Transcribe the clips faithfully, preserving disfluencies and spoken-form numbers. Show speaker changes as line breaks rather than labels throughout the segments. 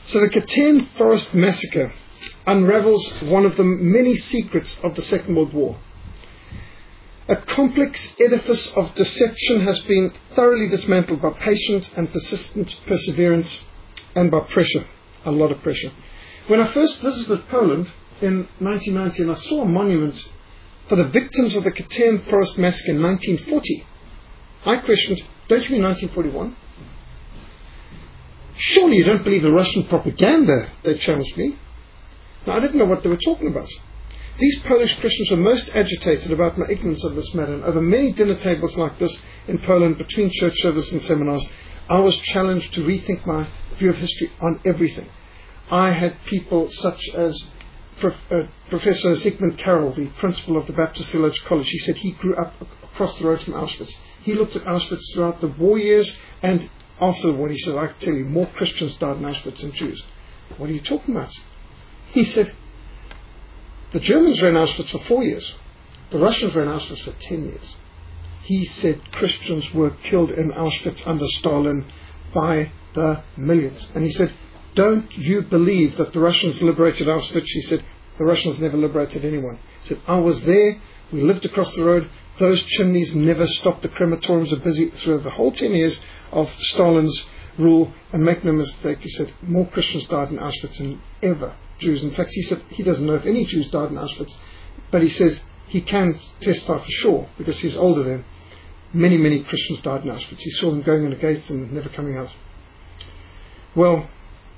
So the Katyn Forest Massacre unravels one of the many secrets of the Second World War. A complex edifice of deception has been thoroughly dismantled by patient and persistent perseverance and by pressure, a lot of pressure. When I first visited Poland in nineteen ninety and I saw a monument for the victims of the Katyn Forest Massacre in nineteen forty, I questioned, don't you mean nineteen forty-one? Surely you don't believe the Russian propaganda, they challenged me. Now, I didn't know what they were talking about. These Polish Christians were most agitated about my ignorance of this matter, and over many dinner tables like this in Poland, between church service and seminars, I was challenged to rethink my view of history on everything. I had people such as Prof, uh, Professor Zygmunt Carroll, the principal of the Baptist Theological College. He said he grew up across the road from Auschwitz. He looked at Auschwitz throughout the war years and after the war. He said, I can tell you, more Christians died in Auschwitz than Jews. What are you talking about? He said, the Germans ran Auschwitz for four years. The Russians ran Auschwitz for ten years. He said Christians were killed in Auschwitz under Stalin by the millions. And he said, don't you believe that the Russians liberated Auschwitz? He said, the Russians never liberated anyone. He said, I was there. We lived across the road. Those chimneys never stopped. The crematoriums were busy through the whole ten years of Stalin's rule. And make no mistake, he said, more Christians died in Auschwitz than ever Jews. In fact, he said he doesn't know if any Jews died in Auschwitz, but he says he can testify for sure, because he's older than many, many Christians died in Auschwitz. He saw them going in the gates and never coming out. Well,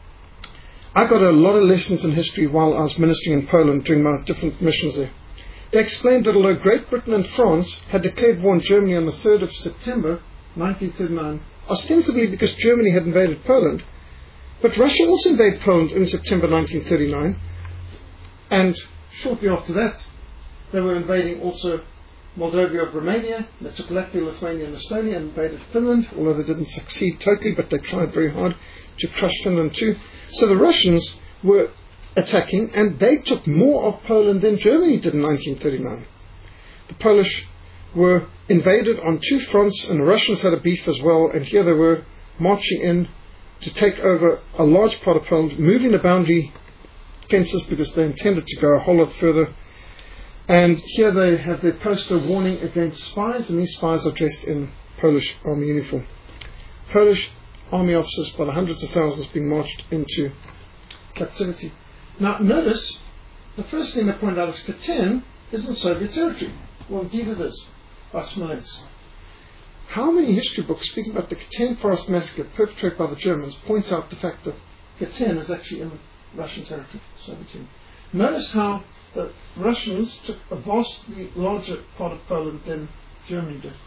I got a lot of lessons in history while I was ministering in Poland during my different missions there. They explained that although Great Britain and France had declared war on Germany on the third of September nineteen thirty-nine, ostensibly because Germany had invaded Poland, but Russia also invaded Poland in September nineteen thirty-nine, and shortly after that they were invading also Moldova, Romania. They took Latvia, Lithuania and Estonia and invaded Finland, although they didn't succeed totally, but they tried very hard to crush Finland too. So the Russians were attacking, and they took more of Poland than Germany did in nineteen thirty-nine. The Polish were invaded on two fronts, and the Russians had a beef as well, and here they were marching in to take over a large part of Poland, moving the boundary fences because they intended to go a whole lot further. And here they have their poster warning against spies, and these spies are dressed in Polish army uniform. Polish army officers by the hundreds of thousands being marched into captivity. Now notice, the first thing they point out is Katyn is in Soviet territory. Well, indeed it is, by Smolensk. How many history books speaking about the Katyn Forest Massacre perpetrated by the Germans point out the fact that Katyn is actually in Russian territory, Soviet Union? Notice how the Russians took a vastly larger part of Poland than Germany did.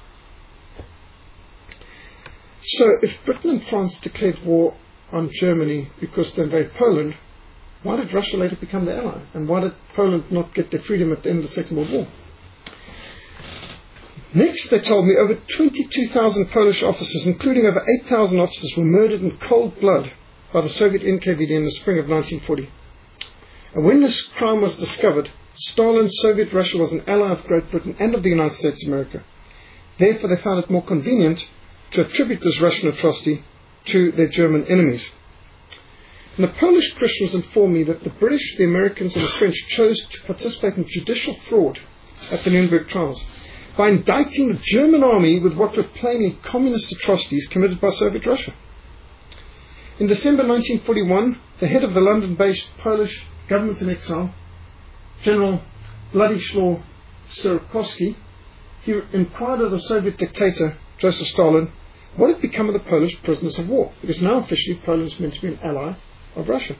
So if Britain and France declared war on Germany because they invaded Poland, why did Russia later become their ally? And why did Poland not get their freedom at the end of the Second World War? Next, they told me over twenty-two thousand Polish officers, including over eight thousand officers, were murdered in cold blood by the Soviet N K V D in the spring of nineteen forty. And when this crime was discovered, Stalin's Soviet Russia was an ally of Great Britain and of the United States of America. Therefore, they found it more convenient to attribute this Russian atrocity to their German enemies. And the Polish Christians informed me that the British, the Americans and the French chose to participate in judicial fraud at the Nuremberg trials by indicting the German army with what were plainly communist atrocities committed by Soviet Russia. In December nineteen forty-one, the head of the London-based Polish government in exile, General Władysław Sierakowski, he inquired of the Soviet dictator Joseph Stalin what had become of the Polish prisoners of war, because now officially Poland is meant to be an ally of Russia.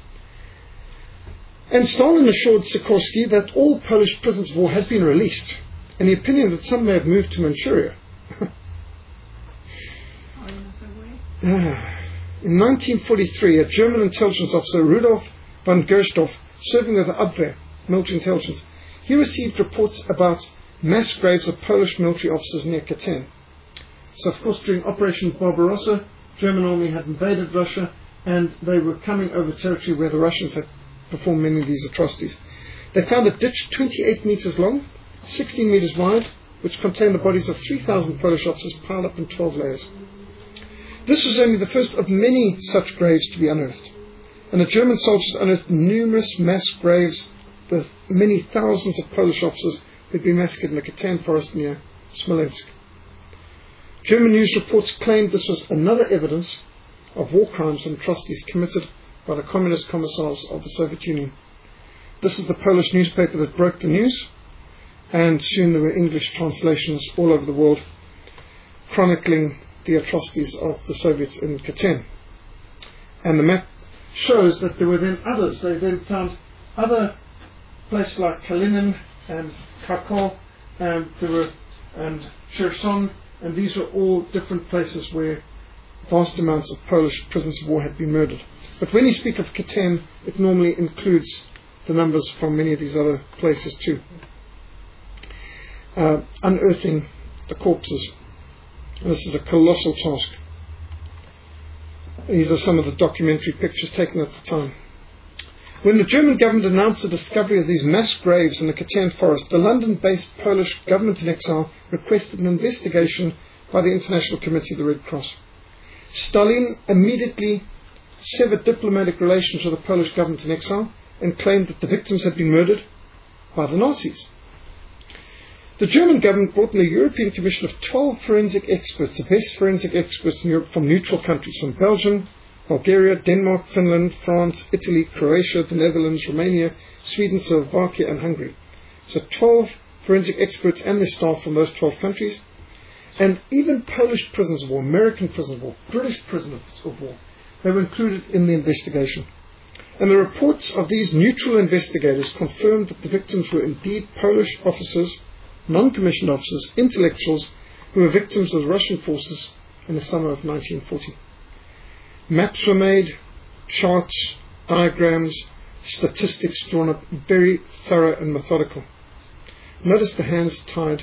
And Stalin assured Sierakowski that all Polish prisoners of war had been released, and the opinion that some may have moved to Manchuria. In nineteen forty-three, a German intelligence officer, Rudolf von Gersdorf, serving with the Abwehr, military intelligence, he received reports about mass graves of Polish military officers near Katyn. So, of course, during Operation Barbarossa, German army had invaded Russia, and they were coming over territory where the Russians had performed many of these atrocities. They found a ditch twenty-eight meters long, sixteen meters wide, which contained the bodies of three thousand Polish officers piled up in twelve layers. This was only the first of many such graves to be unearthed. and the German soldiers unearthed numerous mass graves with many thousands of Polish officers who had been massacred in the Katyn forest near Smolensk. German news reports claimed this was another evidence of war crimes and atrocities committed by the communist commissars of the Soviet Union. This is the Polish newspaper that broke the news, and soon there were English translations all over the world chronicling the atrocities of the Soviets in Katyn. And the map shows that there were then others. They then found other places like Kalinin and Kharkov, and there were and Kherson, and these were all different places where vast amounts of Polish prisoners of war had been murdered. But when you speak of Katyn, it normally includes the numbers from many of these other places too. Uh, unearthing the corpses. And this is a colossal task. These are some of the documentary pictures taken at the time. When the German government announced the discovery of these mass graves in the Katyn forest, the London-based Polish government in exile requested an investigation by the International Committee of the Red Cross. Stalin immediately severed diplomatic relations with the Polish government in exile and claimed that the victims had been murdered by the Nazis. The German government brought in a European commission of twelve forensic experts, the best forensic experts in Europe from neutral countries, from Belgium, Bulgaria, Denmark, Finland, France, Italy, Croatia, the Netherlands, Romania, Sweden, Slovakia and Hungary. So twelve forensic experts and their staff from those twelve countries. And even Polish prisoners of war, American prisoners of war, British prisoners of war, they were included in the investigation. And the reports of these neutral investigators confirmed that the victims were indeed Polish officers, non-commissioned officers, intellectuals who were victims of the Russian forces in the summer of nineteen forty. Maps were made, charts, diagrams, statistics drawn up, very thorough and methodical. Notice the hands tied.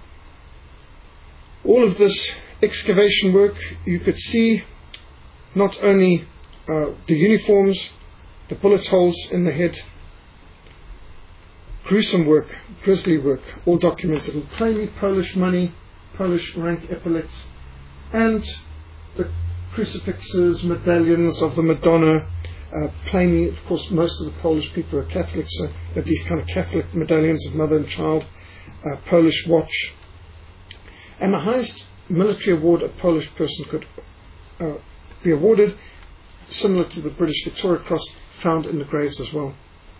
All of this excavation work, you could see not only uh, the uniforms, the bullet holes in the head, gruesome work, grisly work, all documented, and plainly Polish money, Polish rank epaulets, and the crucifixes, medallions of the Madonna. Uh, plainly, of course, most of the Polish people are Catholics, so they have these kind of Catholic medallions of mother and child, uh, Polish watch. And the highest military award a Polish person could uh, be awarded, similar to the British Victoria Cross, found in the graves as well.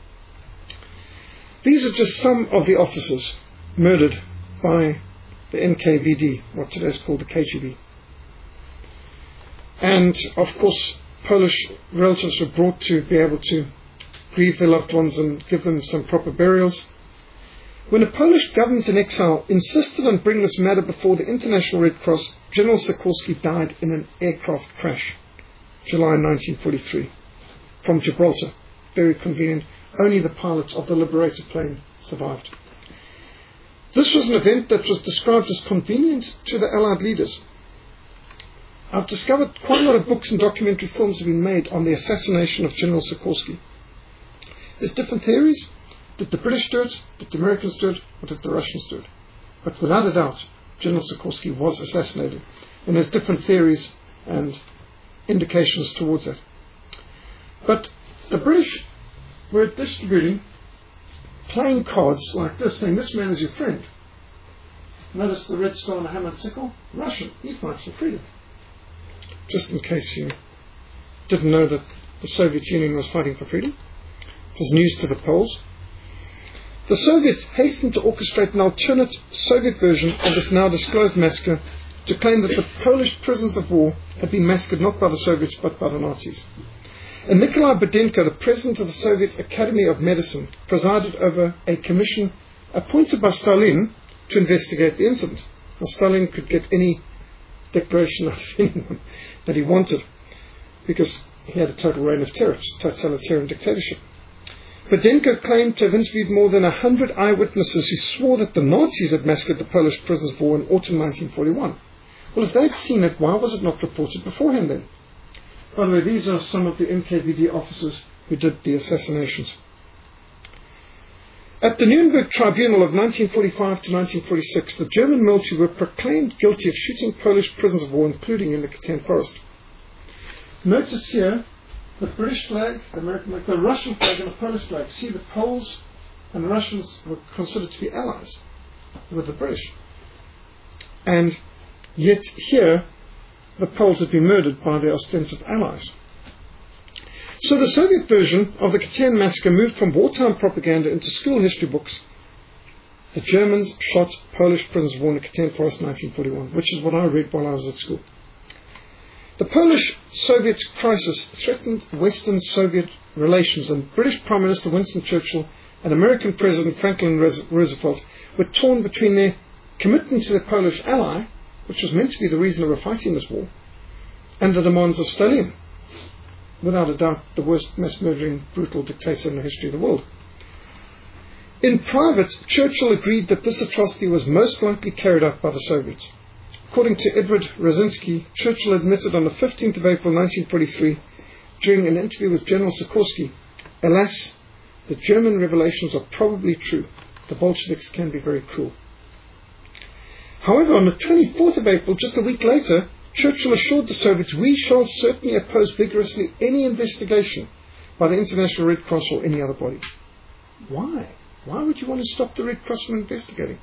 These are just some of the officers murdered by the N K V D, what today is called the K G B. And, of course, Polish relatives were brought to be able to grieve their loved ones and give them some proper burials. When the Polish government in exile insisted on bringing this matter before the International Red Cross, General Sikorski died in an aircraft crash, July nineteen forty-three, from Gibraltar. Very convenient. Only the pilot of the liberated plane survived. This was an event that was described as convenient to the Allied leaders. I've discovered quite a lot of books and documentary films have been made on the assassination of General Sikorski. There's different theories. Did the British do it? Did the Americans do it? Or did the Russians do it? But without a doubt, General Sikorski was assassinated. And there's different theories and indications towards that. But the British were distributing playing cards like this, saying, this man is your friend. Notice the red star on the hammer and sickle? Russian. He fights for freedom. Just in case you didn't know that the Soviet Union was fighting for freedom. It was news to the Poles. The Soviets hastened to orchestrate an alternate Soviet version of this now disclosed massacre to claim that the Polish prisoners of war had been massacred not by the Soviets but by the Nazis. And Nikolai Budenko, the president of the Soviet Academy of Medicine, presided over a commission appointed by Stalin to investigate the incident. Now, Stalin could get any declaration of anyone that he wanted because he had a total reign of terror, totalitarian dictatorship. Budenko claimed to have interviewed more than a hundred eyewitnesses who swore that the Nazis had massacred the Polish prisoners of war in autumn nineteen forty-one. Well, if they'd seen it, why was it not reported beforehand then? By the way, these are some of the N K V D officers who did the assassinations. At the Nuremberg Tribunal of nineteen forty-five to nineteen forty-six, the German military were proclaimed guilty of shooting Polish prisoners of war, including in the Katyn forest. Notice here the British flag, the American flag, the Russian flag and the Polish flag. See, the Poles and the Russians were considered to be allies with the British. And yet here, the Poles had been murdered by their ostensive allies. So the Soviet version of the Katyn massacre moved from wartime propaganda into school history books. The Germans shot Polish prisoners of war in the Katyn Forest in nineteen forty-one, which is what I read while I was at school. The Polish-Soviet crisis threatened Western-Soviet relations, and British Prime Minister Winston Churchill and American President Franklin Roosevelt were torn between their commitment to their Polish ally, which was meant to be the reason they were fighting this war, and the demands of Stalin, without a doubt the worst mass-murdering, brutal dictator in the history of the world. In private, Churchill agreed that this atrocity was most likely carried out by the Soviets. According to Edward Rosinski, Churchill admitted on the fifteenth of April nineteen forty-three, during an interview with General Sikorsky, "Alas, the German revelations are probably true. The Bolsheviks can be very cruel." However, on the twenty-fourth of April, just a week later, Churchill assured the Soviets, "We shall certainly oppose vigorously any investigation by the International Red Cross or any other body." Why? Why would you want to stop the Red Cross from investigating?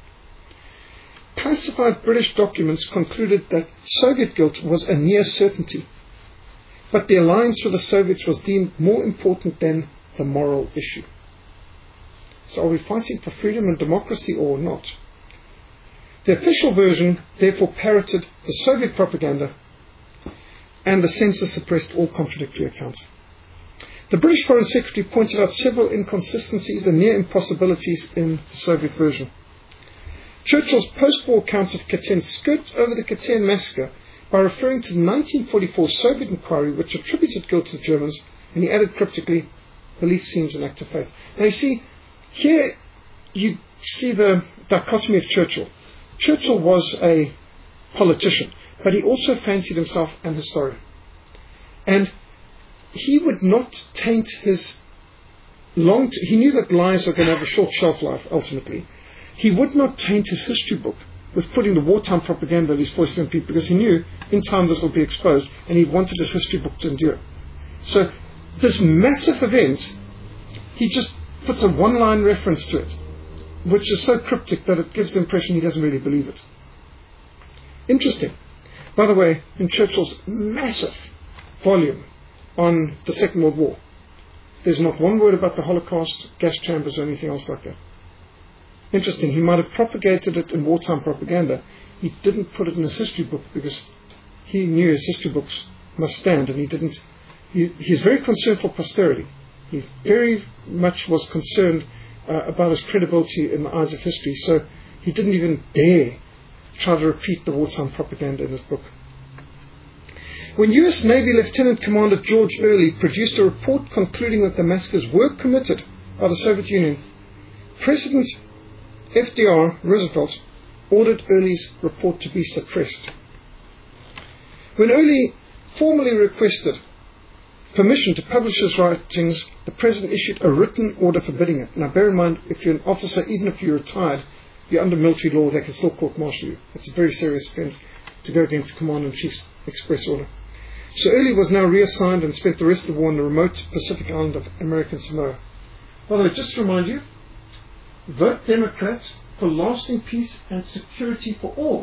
Classified British documents concluded that Soviet guilt was a near certainty, but the alliance with the Soviets was deemed more important than the moral issue. So are we fighting for freedom and democracy or not? The official version therefore parroted the Soviet propaganda, and the censor suppressed all contradictory accounts. The British Foreign Secretary pointed out several inconsistencies and near impossibilities in the Soviet version. Churchill's post-war accounts of Katyn skirt over the Katyn massacre by referring to the nineteen forty-four Soviet inquiry, which attributed guilt to the Germans, and he added cryptically, "Belief seems an act of faith." Now you see, here you see the dichotomy of Churchill. Churchill was a politician, but he also fancied himself an historian. And he would not taint his long... T- he knew that lies are going to have a short shelf life, ultimately. He would not taint his history book with putting the wartime propaganda that he's foisting on people, because he knew in time this will be exposed, and he wanted his history book to endure. So this massive event, he just puts a one-line reference to it, which is so cryptic that it gives the impression he doesn't really believe it. Interesting. By the way, in Churchill's massive volume on the Second World War, there's not one word about the Holocaust, gas chambers, or anything else like that. Interesting. He might have propagated it in wartime propaganda. He didn't put it in his history book because he knew his history books must stand, and he didn't. He, he's very concerned for posterity. He very much was concerned uh, about his credibility in the eyes of history, so he didn't even dare try to repeat the wartime propaganda in his book. When U S Navy Lieutenant Commander George Early produced a report concluding that the massacres were committed by the Soviet Union, President F D R Roosevelt ordered Early's report to be suppressed. When Early formally requested permission to publish his writings, the President issued a written order forbidding it. Now bear in mind, if you're an officer, even if you're retired, you're under military law, they can still court-martial you. It's a very serious offence to go against the Commander-in-Chief's express order. So Early was now reassigned and spent the rest of the war on the remote Pacific island of American Samoa. By the way, just to remind you, vote Democrats for lasting peace and security for all.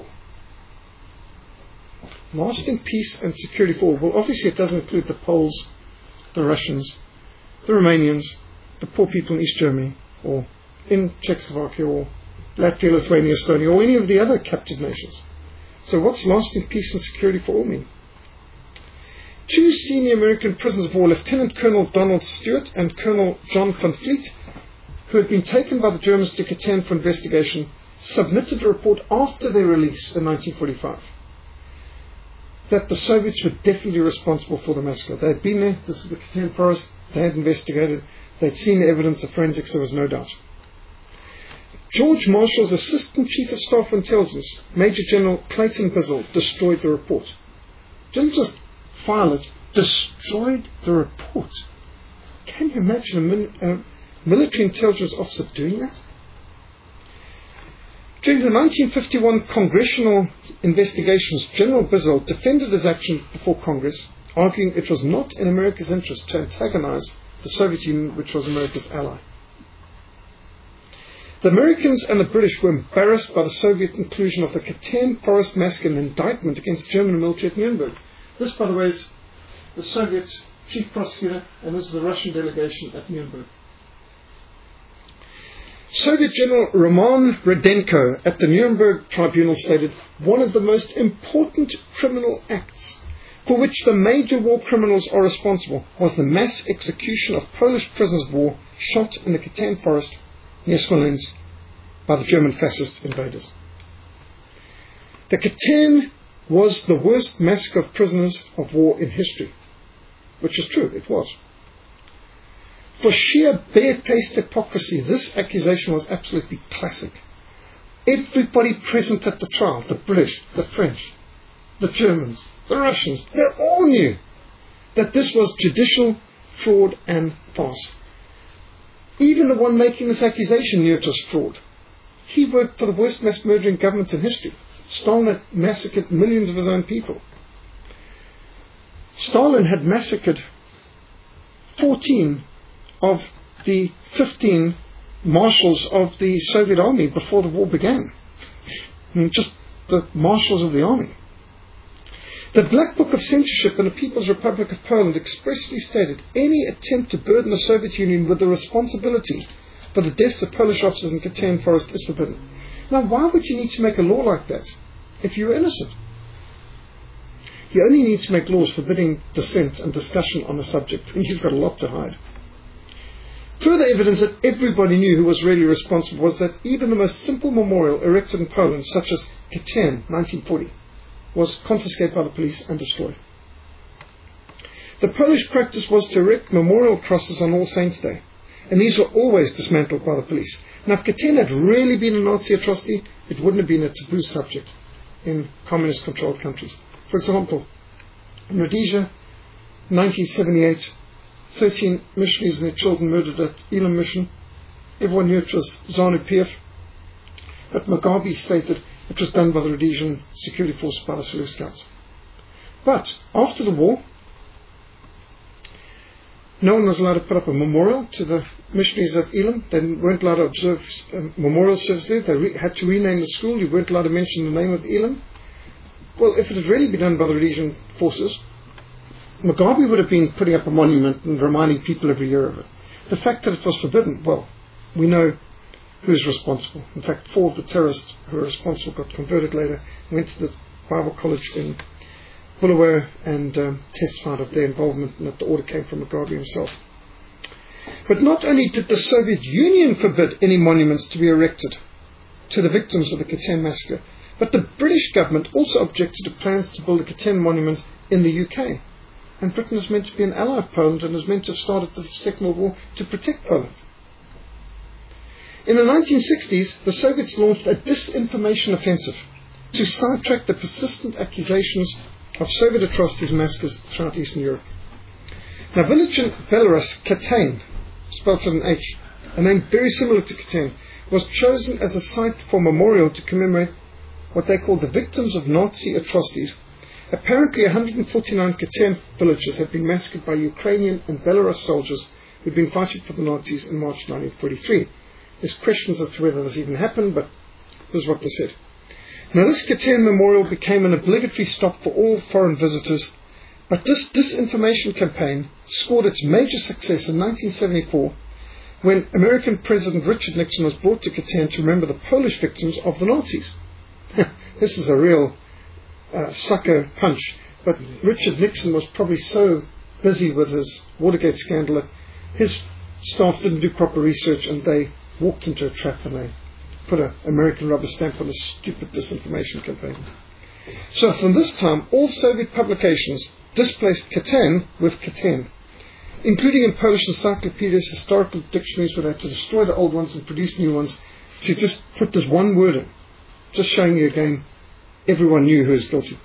Lasting peace and security for all. Well, obviously it doesn't include the Poles, the Russians, the Romanians, the poor people in East Germany, or in Czechoslovakia, or Latvia, Lithuania, Estonia, or any of the other captive nations. So what's lasting peace and security for all mean? Two senior American prisoners of war, Lieutenant Colonel Donald Stewart and Colonel John Van Fleet, who had been taken by the Germans to Katyn for investigation, submitted a report after their release in nineteen forty-five that the Soviets were definitely responsible for the massacre. They had been there, this is the Katyn Forest, they had investigated, they'd seen the evidence of forensics, there was no doubt. George Marshall's Assistant Chief of Staff for Intelligence, Major General Clayton Bizzle, destroyed the report. Didn't just file it, destroyed the report. Can you imagine a min- uh, military intelligence officer doing that? During the nineteen fifty-one congressional investigations, General Bizzle defended his action before Congress, arguing it was not in America's interest to antagonize the Soviet Union, which was America's ally. The Americans and the British were embarrassed by the Soviet inclusion of the Katyn Forest Massacre in an indictment against German military at Nuremberg. This, by the way, is the Soviet chief prosecutor, and this is the Russian delegation at Nuremberg. Soviet General Roman Rudenko at the Nuremberg tribunal stated, one of the most important criminal acts for which the major war criminals are responsible was the mass execution of Polish prisoners of war shot in the Katyn forest near Smolensk by the German fascist invaders. The Katyn was the worst massacre of prisoners of war in history, which is true, it was. For sheer bare-faced hypocrisy, this accusation was absolutely classic. Everybody present at the trial, the British, the French, the Germans, the Russians, they all knew that this was judicial fraud and farce. Even the one making this accusation knew it was fraud. He worked for the worst mass murdering government in history. Stalin had massacred millions of his own people. Stalin had massacred fourteen of the fifteen marshals of the Soviet army before the war began. I mean, just the marshals of the army. The Black Book of Censorship in the People's Republic of Poland expressly stated any attempt to burden the Soviet Union with the responsibility for the deaths of Polish officers in Katyn Forest is forbidden. Now, why would you need to make a law like that if you were innocent? You only need to make laws forbidding dissent and discussion on the subject, and you've got a lot to hide. Further evidence that everybody knew who was really responsible was that even the most simple memorial erected in Poland, such as Katyn, nineteen forty, was confiscated by the police and destroyed. The Polish practice was to erect memorial crosses on All Saints' Day, and these were always dismantled by the police. Now, if Katyn had really been a Nazi atrocity, it wouldn't have been a taboo subject in communist-controlled countries. For example, in Rhodesia, nineteen seventy-eight, thirteen missionaries and their children murdered at Elam Mission. Everyone knew it was ZANU-P F, but Mugabe stated it was done by the Rhodesian security force, by the Selous Scouts. But after the war, no one was allowed to put up a memorial to the missionaries at Elam. They weren't allowed to observe a memorial service there. They re- had to rename the school. You weren't allowed to mention the name of Elam. Well, if it had really been done by the Rhodesian forces, Mugabe would have been putting up a monument and reminding people every year of it. The fact that it was forbidden, well, we know who's responsible. In fact, four of the terrorists who were responsible got converted later, went to the Bible College in Bulawayo and um, testified of their involvement, and that the order came from Mugabe himself. But not only did the Soviet Union forbid any monuments to be erected to the victims of the Katyn massacre, but the British government also objected to plans to build a Katyn monument in the U K. And Britain is meant to be an ally of Poland and is meant to have started the Second World War to protect Poland. In the nineteen sixties, the Soviets launched a disinformation offensive to sidetrack the persistent accusations of Soviet atrocities and massacres throughout Eastern Europe. Now, village in Belarus, Katyn, spelled with an H, a name very similar to Katyn, was chosen as a site for a memorial to commemorate what they called the victims of Nazi atrocities. Apparently, one hundred forty-nine Katyn villagers had been massacred by Ukrainian and Belarus soldiers who had been fighting for the Nazis in March nineteen forty-three. There's questions as to whether this even happened, but this is what they said. Now, this Katyn memorial became an obligatory stop for all foreign visitors, but this disinformation campaign scored its major success in nineteen seventy-four when American President Richard Nixon was brought to Katyn to remember the Polish victims of the Nazis. This is a real uh, sucker punch, but Richard Nixon was probably so busy with his Watergate scandal that his staff didn't do proper research and they walked into a trap and they put an American rubber stamp on a stupid disinformation campaign. So from this time, all Soviet publications displaced Katyn with Katyn, including in Polish encyclopedias, historical dictionaries, where they had to destroy the old ones and produce new ones, to just put this one word in, just showing you again, everyone knew who was guilty.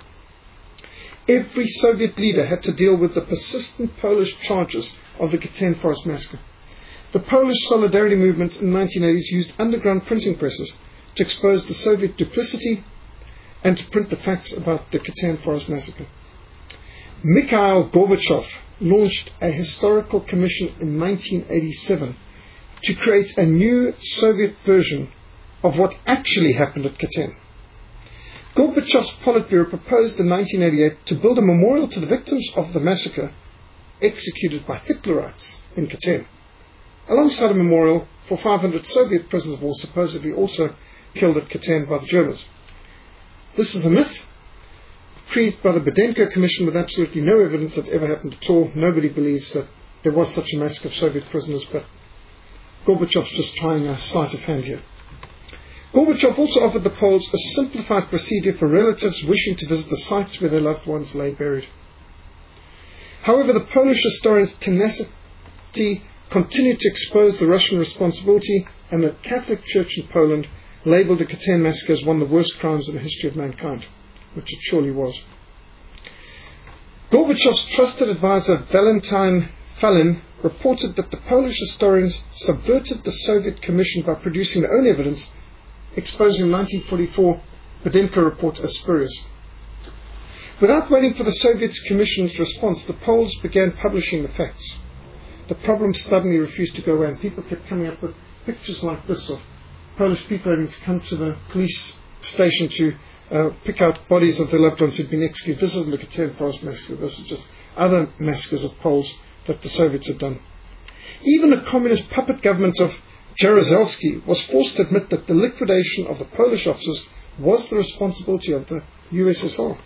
Every Soviet leader had to deal with the persistent Polish charges of the Katyn Forest Massacre. The Polish Solidarity movement in the nineteen eighties used underground printing presses to expose the Soviet duplicity and to print the facts about the Katyn Forest Massacre. Mikhail Gorbachev launched a historical commission in nineteen eighty-seven to create a new Soviet version of what actually happened at Katyn. Gorbachev's Politburo proposed in nineteen eighty-eight to build a memorial to the victims of the massacre executed by Hitlerites in Katyn, alongside a memorial for five hundred Soviet prisoners of war supposedly also killed at Katyn by the Germans. This is a myth, created by the Budenko Commission with absolutely no evidence that ever happened at all. Nobody believes that there was such a massacre of Soviet prisoners, but Gorbachev's just trying a sleight of hand here. Gorbachev also offered the Poles a simplified procedure for relatives wishing to visit the sites where their loved ones lay buried. However, the Polish historian's tenacity continued to expose the Russian responsibility, and the Catholic Church in Poland labelled the Katyn massacre as one of the worst crimes in the history of mankind, which it surely was. Gorbachev's trusted advisor Valentin Falin reported that the Polish historians subverted the Soviet Commission by producing their own evidence, exposing the nineteen forty-four Budenko report as spurious. Without waiting for the Soviet Commission's response, the Poles began publishing the facts. The problem stubbornly refused to go away, and people kept coming up with pictures like this of Polish people having to come to the police station to uh, pick out bodies of their loved ones who'd been executed. This isn't the Katyn Forest massacre, this is just other massacres of Poles that the Soviets had done. Even the communist puppet government of Jaruzelski was forced to admit that the liquidation of the Polish officers was the responsibility of the U S S R.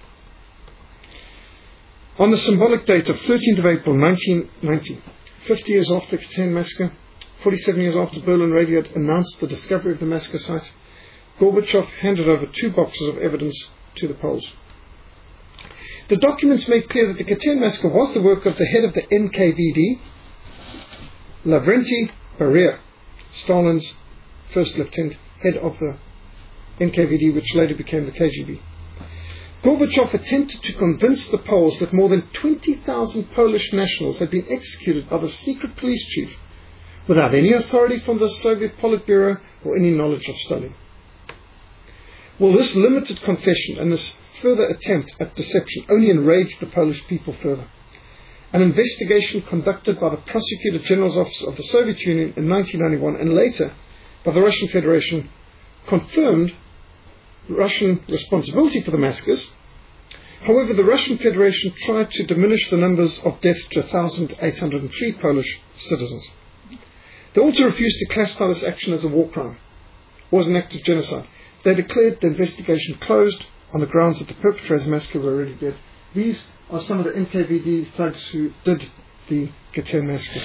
On the symbolic date of thirteenth of April nineteen ninety, fifty years after the Katyn massacre, forty-seven years after Berlin Radio had announced the discovery of the massacre site, Gorbachev handed over two boxes of evidence to the Poles. The documents made clear that the Katyn massacre was the work of the head of the N K V D, Lavrenti Beria, Stalin's first lieutenant, head of the N K V D, which later became the K G B. Gorbachev attempted to convince the Poles that more than twenty thousand Polish nationals had been executed by the secret police chief without any authority from the Soviet Politburo or any knowledge of Stalin. Well, this limited confession and this further attempt at deception only enraged the Polish people further. An investigation conducted by the Prosecutor General's Office of the Soviet Union in nineteen ninety-one and later by the Russian Federation confirmed Russian responsibility for the massacres. However, the Russian Federation tried to diminish the numbers of deaths to one thousand eight hundred three Polish citizens. They also refused to classify this action as a war crime or as an act of genocide. They declared the investigation closed on the grounds that the perpetrators of the massacre were already dead. These are some of the N K V D thugs who did the Katyn massacre.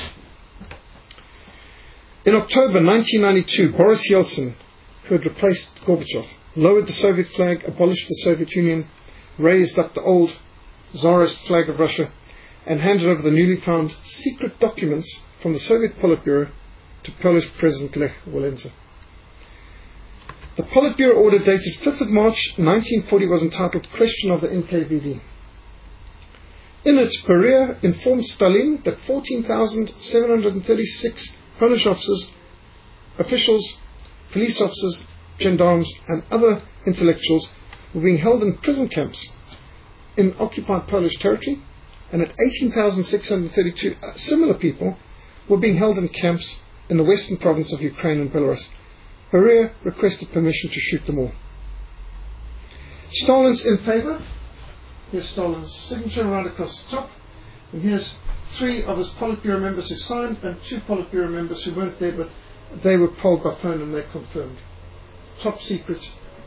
In October nineteen ninety-two, Boris Yeltsin, who had replaced Gorbachev, lowered the Soviet flag, abolished the Soviet Union, raised up the old Tsarist flag of Russia, and handed over the newly found secret documents from the Soviet Politburo to Polish President Lech Walesa. The Politburo order dated fifth of March nineteen forty was entitled Question of the N K V D. In it, Beria informed Stalin that fourteen thousand seven hundred thirty-six Polish officers, officials, police officers, gendarmes, and other intellectuals were being held in prison camps in occupied Polish territory, and that eighteen thousand six hundred thirty-two similar people were being held in camps in the western province of Ukraine and Belarus. Beria requested permission to shoot them all. Stalin's in favour. Here's Stalin's signature right across the top. And here's three of his Politburo members who signed and two Politburo members who weren't there, but they were polled by phone and they confirmed. Top secret.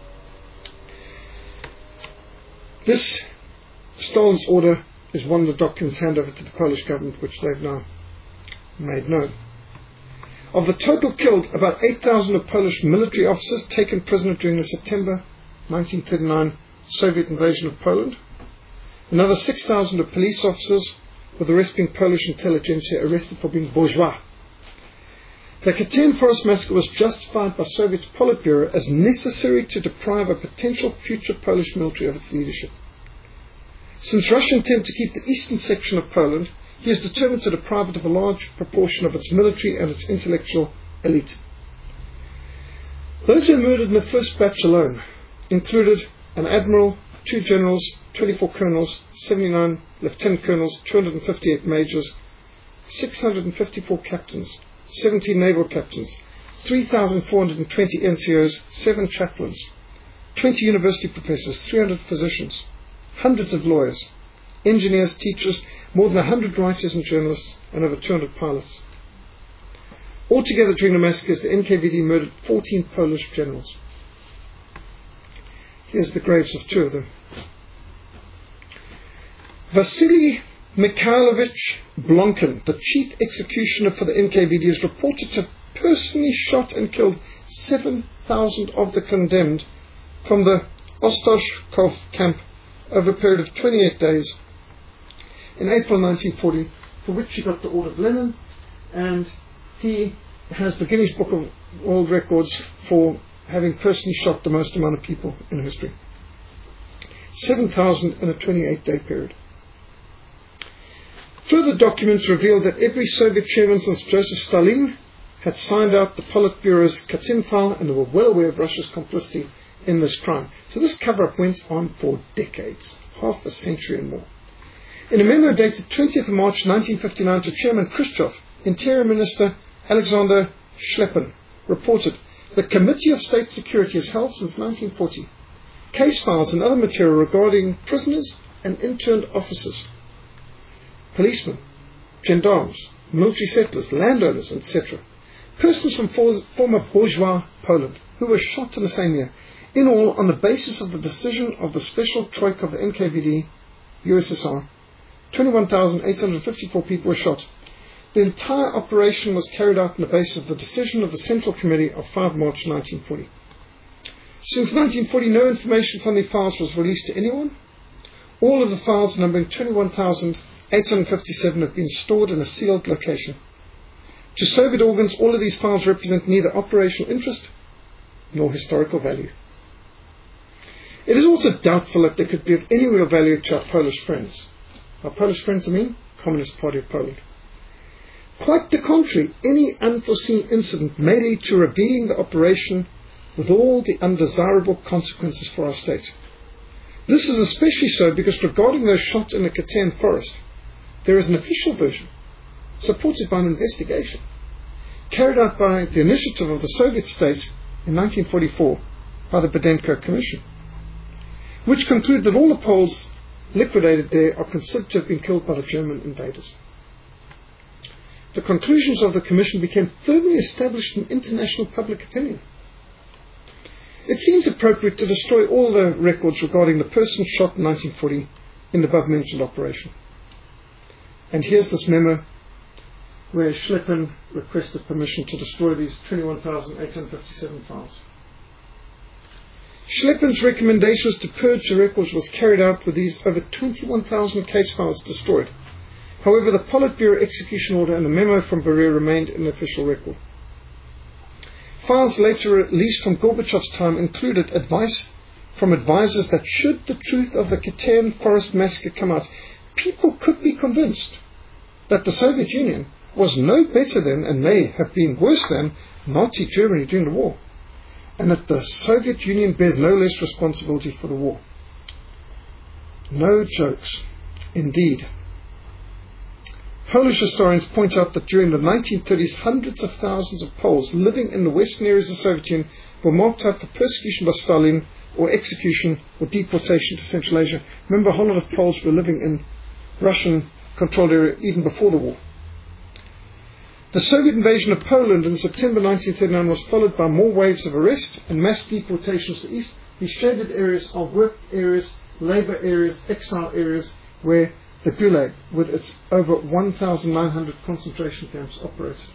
This Stalin's order is one of the documents handed over to the Polish government, which they've now made known. Of the total killed, about eight thousand of Polish military officers taken prisoner during the September nineteen thirty-nine Soviet invasion of Poland. Another six thousand of police officers, with the rest being Polish intelligentsia, arrested for being bourgeois. The Katyn Forest massacre was justified by Soviet Politburo as necessary to deprive a potential future Polish military of its leadership. Since Russia intended to keep the eastern section of Poland, he is determined to deprive it of a large proportion of its military and its intellectual elite. Those who were murdered in the first batch alone included an admiral two generals, twenty-four colonels, seventy-nine lieutenant colonels, two hundred fifty-eight majors, six hundred fifty-four captains, seventeen naval captains, three thousand four hundred twenty N C Os, seven chaplains, twenty university professors, three hundred physicians, hundreds of lawyers, engineers, teachers, more than one hundred writers and journalists, and over two hundred pilots. Altogether during the massacres, the N K V D murdered fourteen Polish generals. Here's the graves of two of them. Vasily Mikhailovich Blonkin, the chief executioner for the N K V D, is reported to have personally shot and killed seven thousand of the condemned from the Ostoshkov camp over a period of twenty-eight days in April nineteen forty, for which he got the Order of Lenin, and he has the Guinness Book of World Records for having personally shot the most amount of people in history. seven thousand in a twenty-eight day period. Further documents reveal that every Soviet chairman since Joseph Stalin had signed out the Politburo's Katyn file, and they were well aware of Russia's complicity in this crime. So this cover-up went on for decades, half a century and more. In a memo dated twentieth of March nineteen fifty-nine to Chairman Khrushchev, Interior Minister Alexander Schleppen reported, the Committee of State Security has held since nineteen forty case files and other material regarding prisoners and interned officers, policemen, gendarmes, military settlers, landowners, et cetera, persons from for, former bourgeois Poland who were shot in the same year. In all, on the basis of the decision of the Special Troika of the N K V D, U S S R, twenty-one thousand eight hundred fifty-four people were shot. The entire operation was carried out on the basis of the decision of the Central Committee of the fifth of March nineteen forty. Since nineteen forty, no information from the files was released to anyone. All of the files, numbering twenty-one thousand eight hundred fifty-seven, have been stored in a sealed location. To Soviet organs, all of these files represent neither operational interest nor historical value. It is also doubtful that they could be of any real value to our Polish friends. Our Polish friends, I mean, Communist Party of Poland. Quite the contrary, any unforeseen incident may lead to revealing the operation with all the undesirable consequences for our state. This is especially so because regarding those shot in the Katyn forest, there is an official version, supported by an investigation, carried out by the initiative of the Soviet state in nineteen forty-four by the Budenko Commission, which concluded that all the Poles liquidated there are considered to have been killed by the German invaders. The conclusions of the Commission became firmly established in international public opinion. It seems appropriate to destroy all the records regarding the person shot in nineteen forty in the above-mentioned operation. And here's this memo where Schleppen requested permission to destroy these twenty-one thousand eight hundred fifty-seven files. Schleppen's recommendations to purge the records was carried out with these over twenty-one thousand case files destroyed. However, the Politburo execution order and the memo from Beria remained in the official record. Files later released from Gorbachev's time included advice from advisors that should the truth of the Katyn forest massacre come out, people could be convinced that the Soviet Union was no better than, and may have been worse than, Nazi Germany during the war, and that the Soviet Union bears no less responsibility for the war. No jokes, indeed. Polish historians point out that during the nineteen thirties, hundreds of thousands of Poles living in the western areas of the Soviet Union were marked out for persecution by Stalin or execution or deportation to Central Asia. Remember, a whole lot of Poles were living in Russian-controlled area even before the war. The Soviet invasion of Poland in September nineteen thirty-nine was followed by more waves of arrest and mass deportations to the east. These shaded areas are work areas, labor areas, exile areas, where the Gulag, with its over one thousand nine hundred concentration camps, operated.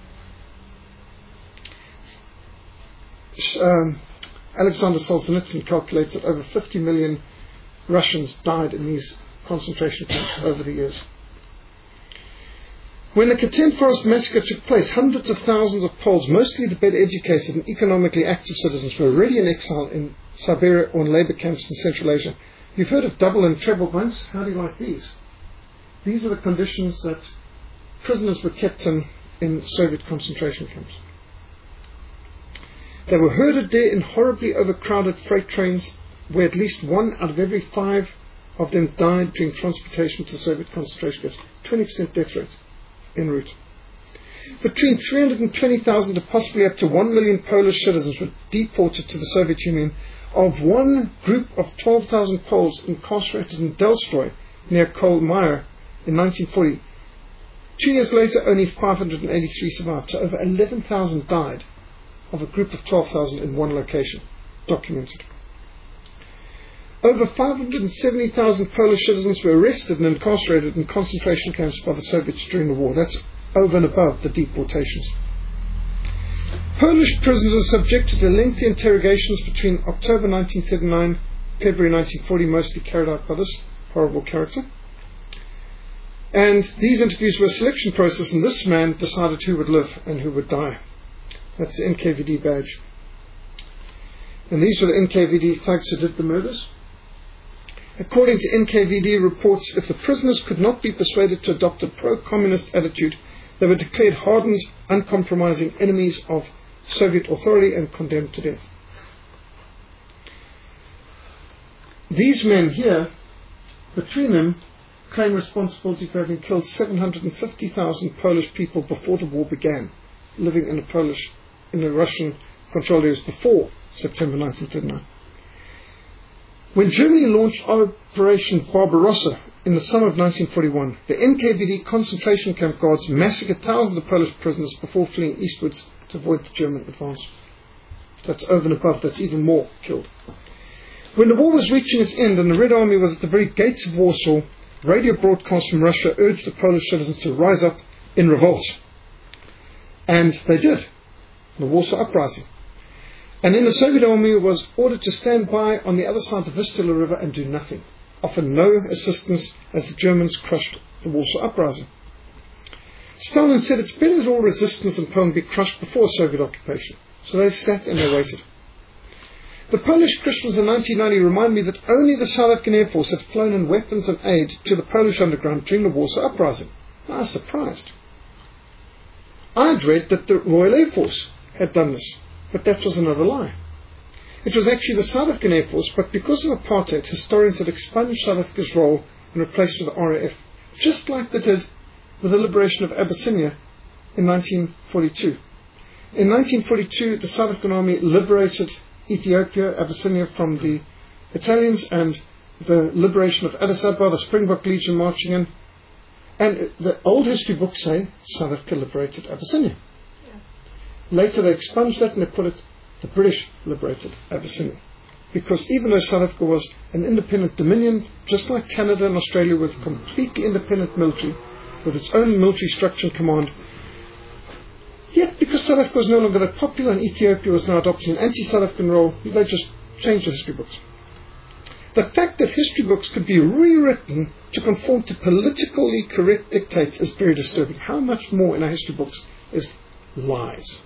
Um, Alexander Solzhenitsyn calculates that over fifty million Russians died in these concentration camps over the years. When the Katyn Forest massacre took place, hundreds of thousands of Poles, mostly the better educated and economically active citizens, were already in exile in Siberia or in labor camps in Central Asia. You've heard of double and treble bunks. How do you like these? These are the conditions that prisoners were kept in in Soviet concentration camps. They were herded there in horribly overcrowded freight trains where at least one out of every five of them died during transportation to Soviet concentration camps. twenty percent death rate en route. Between three hundred twenty thousand to possibly up to one million Polish citizens were deported to the Soviet Union. Of one group of twelve thousand Poles incarcerated in Delstoy near Kolmyr in nineteen forty, two years later only five hundred eighty-three survived, so over eleven thousand died of a group of twelve thousand in one location, documented. Over five hundred seventy thousand Polish citizens were arrested and incarcerated in concentration camps by the Soviets during the war. That's over and above the deportations. Polish prisoners were subjected to lengthy interrogations between October nineteen thirty-nine, February nineteen forty, mostly carried out by this horrible character. And these interviews were a selection process, and this man decided who would live and who would die. That's the N K V D badge. And these were the N K V D thugs who did the murders. According to N K V D reports, if the prisoners could not be persuaded to adopt a pro-communist attitude, they were declared hardened, uncompromising enemies of Soviet authority and condemned to death. These men here, between them, claim responsibility for having killed seven hundred fifty thousand Polish people before the war began, living in the Polish, in the Russian controlled areas before September nineteen thirty-nine. When Germany launched Operation Barbarossa in the summer of nineteen forty-one, the N K V D concentration camp guards massacred thousands of Polish prisoners before fleeing eastwards to avoid the German advance. That's over and above, that's even more killed. When the war was reaching its end and the Red Army was at the very gates of Warsaw, radio broadcasts from Russia urged the Polish citizens to rise up in revolt. And they did, the Warsaw Uprising. And then the Soviet Army was ordered to stand by on the other side of the Vistula River and do nothing, offer no assistance as the Germans crushed the Warsaw Uprising. Stalin said it's better that all resistance in Poland be crushed before Soviet occupation. So they sat and they waited. The Polish Christians in nineteen ninety remind me that only the South African Air Force had flown in weapons and aid to the Polish underground during the Warsaw Uprising. I was surprised. I'd read that the Royal Air Force had done this, but that was another lie. It was actually the South African Air Force, but because of apartheid, historians had expunged South Africa's role and replaced it with the R A F, just like they did with the liberation of Abyssinia in nineteen forty-two. In nineteen forty-two, the South African Army liberated Ethiopia, Abyssinia from the Italians, and the liberation of Addis Ababa, the Springbok Legion marching in. And the old history books say South Africa liberated Abyssinia. Yeah. Later they expunged that and they put it, the British liberated Abyssinia. Because even though South Africa was an independent dominion, just like Canada and Australia, with completely independent military, with its own military structure and command, yet because South Africa was no longer that popular and Ethiopia was now adopting an anti-South African role, they just changed the history books. The fact that history books could be rewritten to conform to politically correct dictates is very disturbing. How much more in our history books is lies?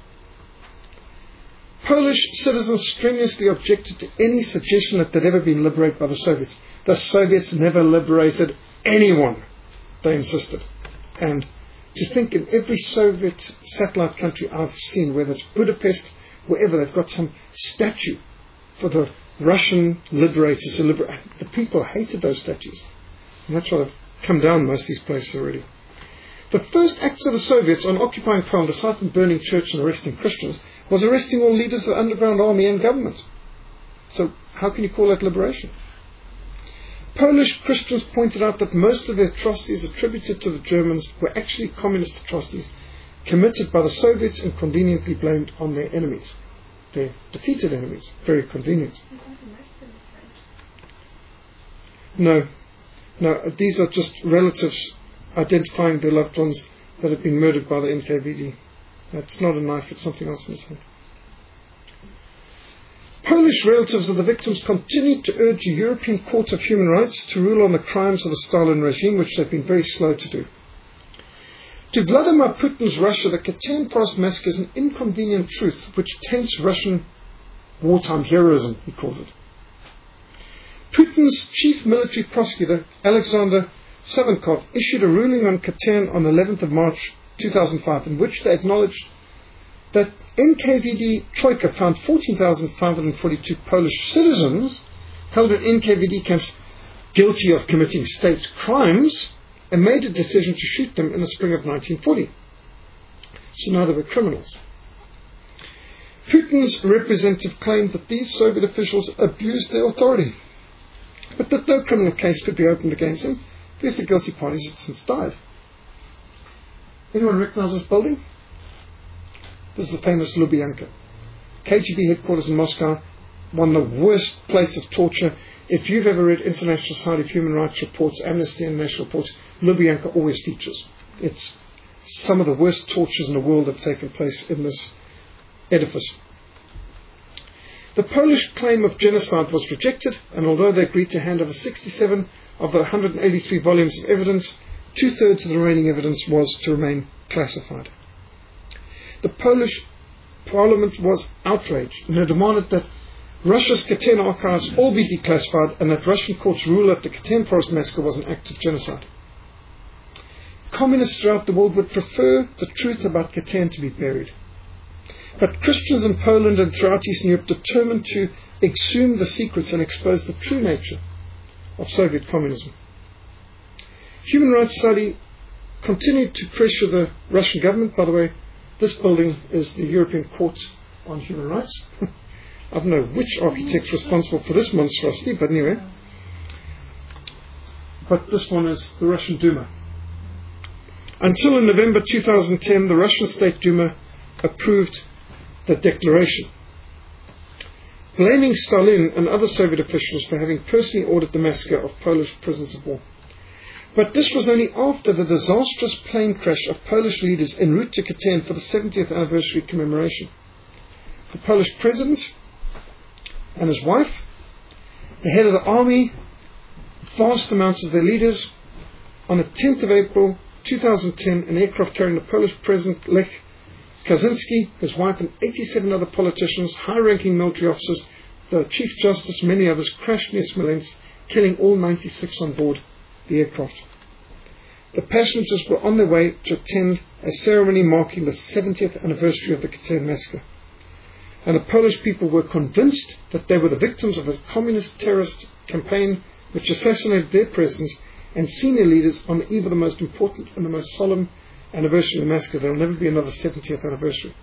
Polish citizens strenuously objected to any suggestion that they'd ever been liberated by the Soviets. The Soviets never liberated anyone, they insisted. And to think in every Soviet satellite country I've seen, whether it's Budapest, wherever, they've got some statue for the Russian liberators. The, liber- the people hated those statues. And that's why they've come down most of these places already. The first acts of the Soviets on occupying Poland, aside from burning churches and arresting Christians, was arresting all leaders of the underground army and government. So how can you call that liberation? Polish Christians pointed out that most of the atrocities attributed to the Germans were actually communist atrocities committed by the Soviets and conveniently blamed on their enemies, their defeated enemies. Very convenient. No, no, these are just relatives identifying their loved ones that have been murdered by the N K V D. It's not a knife, it's something else in his hand. Polish relatives of the victims continued to urge the European Court of Human Rights to rule on the crimes of the Stalin regime, which they've been very slow to do. To Vladimir Putin's Russia, the Katyn Forest massacre is an inconvenient truth which taints Russian wartime heroism, he calls it. Putin's chief military prosecutor, Alexander Savinkov, issued a ruling on Katyn on the eleventh of March two thousand five, in which they acknowledged that N K V D Troika found fourteen thousand five hundred forty-two Polish citizens held in N K V D camps guilty of committing state crimes and made a decision to shoot them in the spring of nineteen forty. So now they were criminals. Putin's representative claimed that these Soviet officials abused their authority, but that no criminal case could be opened against them because the guilty parties had since died. Anyone recognize this building? This is the famous Lubyanka. K G B headquarters in Moscow, one of the worst places of torture. If you've ever read International Society of Human Rights reports, Amnesty International reports, Lubyanka always features. It's some of the worst tortures in the world have taken place in this edifice. The Polish claim of genocide was rejected, and although they agreed to hand over sixty-seven of the one hundred eighty-three volumes of evidence, two-thirds of the remaining evidence was to remain classified. The Polish Parliament was outraged and demanded that Russia's Katyn archives all be declassified and that Russian courts rule that the Katyn Forest massacre was an act of genocide. Communists throughout the world would prefer the truth about Katyn to be buried. But Christians in Poland and throughout Eastern Europe determined to exhume the secrets and expose the true nature of Soviet communism. Human Rights Study continued to pressure the Russian government. By the way, this building is the European Court on Human Rights. I don't know which architect's responsible for this monstrosity, but anyway. But this one is the Russian Duma. Until in November two thousand ten, the Russian State Duma approved the declaration, blaming Stalin and other Soviet officials for having personally ordered the massacre of Polish prisoners of war. But this was only after the disastrous plane crash of Polish leaders en route to Katyn for the seventieth anniversary commemoration. The Polish president and his wife, the head of the army, vast amounts of their leaders, on the tenth of April two thousand ten, an aircraft carrying the Polish president Lech Kaczynski, his wife, and eighty-seven other politicians, high-ranking military officers, the Chief Justice, many others, crashed near Smolensk, killing all ninety-six on board the aircraft. The passengers were on their way to attend a ceremony marking the seventieth anniversary of the Katyn massacre. And the Polish people were convinced that they were the victims of a communist terrorist campaign which assassinated their president and senior leaders on the eve of the most important and the most solemn anniversary of the massacre. There will never be another seventieth anniversary.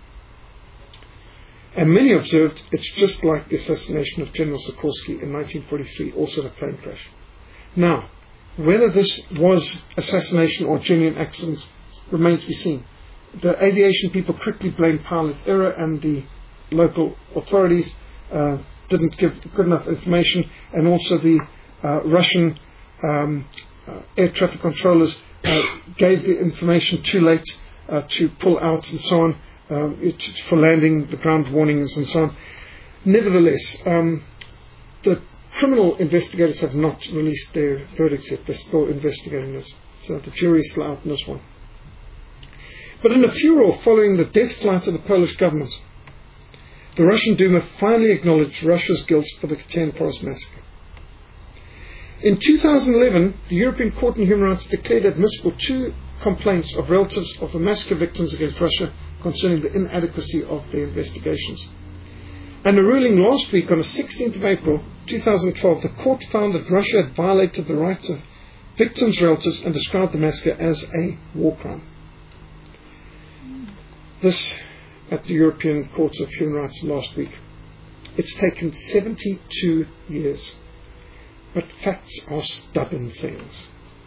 And many observed it's just like the assassination of General Sikorsky in nineteen forty-three, also a plane crash. Now, whether this was assassination or genuine accidents remains to be seen. The aviation people quickly blamed pilot error, and the local authorities uh, didn't give good enough information, and also the uh, Russian um, uh, air traffic controllers uh, gave the information too late uh, to pull out and so on, uh, it, for landing, the ground warnings and so on. Nevertheless, um, the criminal investigators have not released their verdicts yet. They're still investigating this. So the jury is still out in this one. But in a furor following the death flight of the Polish government, the Russian Duma finally acknowledged Russia's guilt for the Katyn Forest massacre. In two thousand eleven, the European Court on Human Rights declared admissible two complaints of relatives of the massacre victims against Russia concerning the inadequacy of their investigations. And a ruling last week on the sixteenth of April two thousand twelve, the court found that Russia had violated the rights of victims' relatives and described the massacre as a war crime. This at the European Court of Human Rights last week. It's taken seventy-two years. But facts are stubborn things.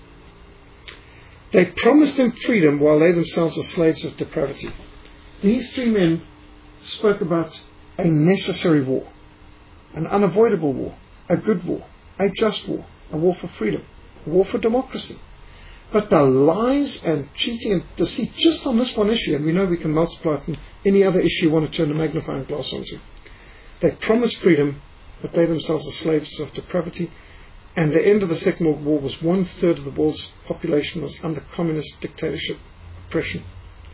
They promised them freedom while they themselves are slaves of depravity. These three men spoke about a necessary war, an unavoidable war, a good war, a just war, a war for freedom, a war for democracy. But the lies and cheating and deceit just on this one issue, and we know we can multiply it in any other issue you want to turn a magnifying glass onto. They promised freedom, but they themselves are slaves of depravity. And the end of the Second World War was one third of the world's population was under communist dictatorship oppression.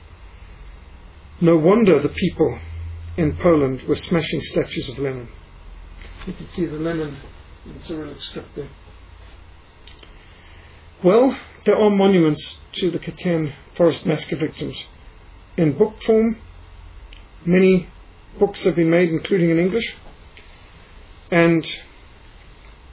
No wonder the people in Poland were smashing statues of Lenin. You can see the Lenin in Cyrillic script there. Well, there are monuments to the Katyn Forest massacre victims in book form. Many books have been made, including in English. And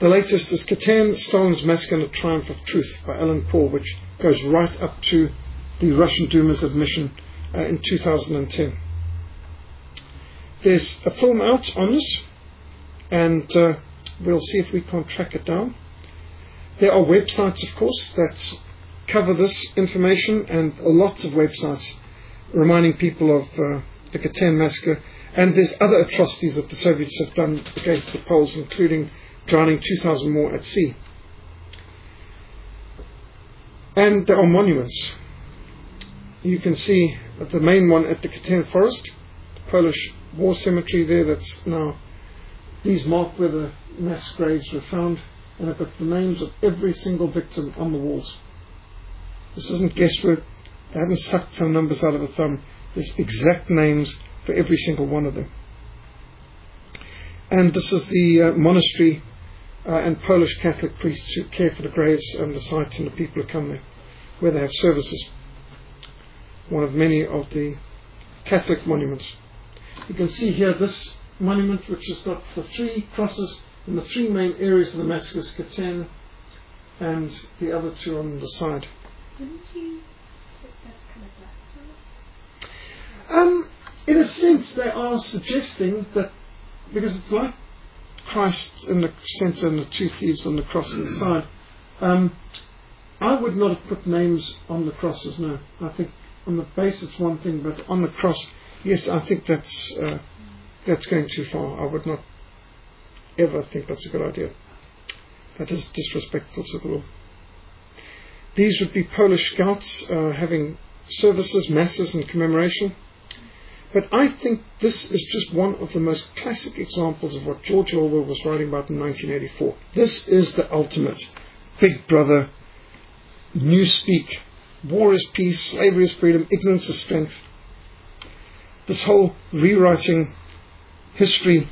The latest is Katyn, Stalin's Massacre and the Triumph of Truth by Alan Paul, which goes right up to the Russian Duma's admission uh, in two thousand ten. There's a film out on this, and uh, we'll see if we can't track it down. There are websites, of course, that cover this information, and lots of websites reminding people of uh, the Katyn massacre. And there's other atrocities that the Soviets have done against the Poles, including drowning two thousand more at sea. And there are monuments. You can see the main one at the Katyn Forest, the Polish war cemetery there, that's now, these mark where the mass graves were found, and I've got the names of every single victim on the walls. This isn't guesswork. They haven't sucked some numbers out of the thumb. There's exact names for every single one of them. And this is the uh, monastery uh, and Polish Catholic priests who care for the graves and the sites and the people who come there, where they have services. One of many of the Catholic monuments. You can see here this monument, which has got the three crosses in the three main areas of the massacres, Katyn and the other two on the side.
Wouldn't you say that's kind of blasphemous?
Um, in a sense, they are suggesting that, because it's like Christ in the centre and the two thieves on the cross on the side. Um, I would not have put names on the crosses, no. I think on the base it's one thing, but on the cross, yes, I think that's uh, that's going too far. I would not ever think that's a good idea. That is disrespectful to the law. These would be Polish scouts uh, having services, masses and commemoration. But I think this is just one of the most classic examples of what George Orwell was writing about in nineteen eighty-four. This is the ultimate Big Brother, Newspeak, war is peace, slavery is freedom, ignorance is strength. This whole rewriting history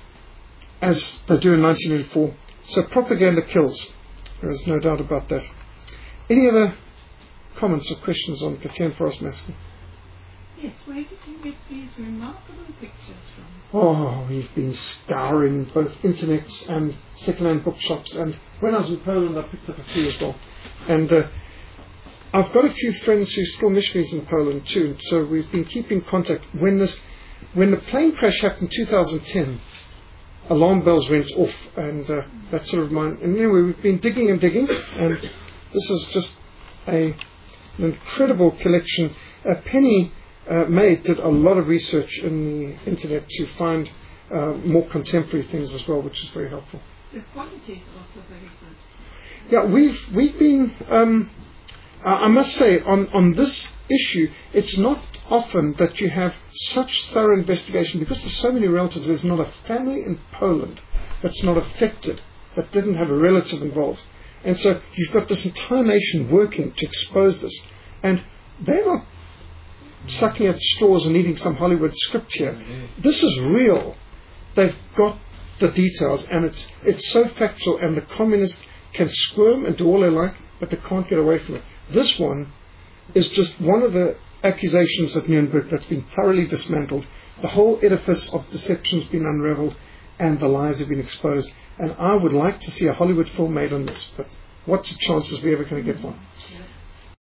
as they do in nineteen eighty-four. So propaganda kills. There is no doubt about that. Any other comments or questions on Katyn Forest Massacre?
Yes, where did you get these remarkable pictures from?
Oh, we've been scouring both internets and second-hand bookshops, and when I was in Poland I picked up a few as well. And uh, I've got a few friends who are still missionaries in Poland too, so we've been keeping contact. When this, when the plane crash happened in two thousand ten, alarm bells went off, and uh, that sort of mind. And anyway, we've been digging and digging, and this is just a, an incredible collection. Uh, Penny uh, May did a lot of research in the internet to find uh, more contemporary things as well, which is very helpful.
The quality is also very good.
Yeah, we've we've been. Um, I must say, on on this issue, it's not often that you have such thorough investigation, because there's so many relatives. There's not a family in Poland that's not affected, that didn't have a relative involved. And so you've got this entire nation working to expose this. And they're not sucking at straws and eating some Hollywood script here. This is real. They've got the details, and it's it's so factual, and the communists can squirm and do all they like, but they can't get away from it. This one is just one of the accusations at Nuremberg that's been thoroughly dismantled. The whole edifice of deception has been unraveled, and the lies have been exposed. And I would like to see a Hollywood film made on this, but what's the chances we're ever going to get one?